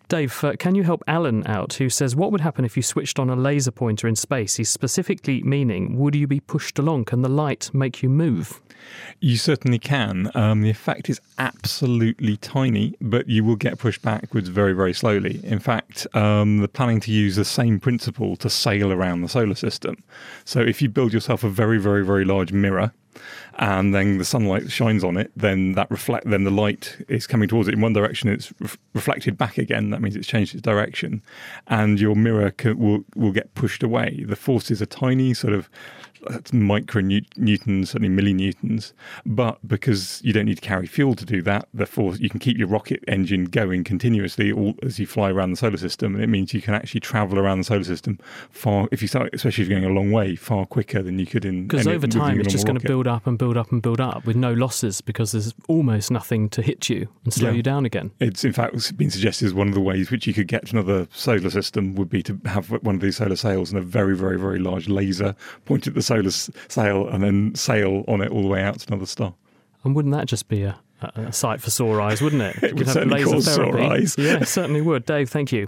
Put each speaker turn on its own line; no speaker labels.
Dave, can you help Alan out, who says, what would happen if you switched on a laser pointer in space? He's specifically meaning, would you be pushed along? Can the light make you move?
You certainly can. The effect is absolutely tiny, but you will get pushed backwards very, very slowly. In fact, they're planning to use the same principle to sail around the solar system. So if you build yourself a very, very, very large mirror, and then the sunlight shines on it, then the light is coming towards it in one direction. It's reflected back again. That means it's changed its direction, and your mirror will get pushed away. The forces are tiny, sort of micronewtons, certainly millinewtons, but because you don't need to carry fuel to do that, the force, you can keep your rocket engine going continuously as you fly around the solar system, and it means you can actually travel around the solar system far, especially if you're going a long way, far quicker than you could in.
Because over time it's just going to build up and build up and build up with no losses, because there's almost nothing to hit you and slow you down again.
It's in fact been suggested as one of the ways which you could get to another solar system would be to have one of these solar sails and a very, very, very large laser pointed at the solar sail and then sail on it all the way out to another star.
And wouldn't that just be a sight for sore eyes, wouldn't it?
It would certainly cause sore eyes.
Yeah, it certainly would. Dave, thank you.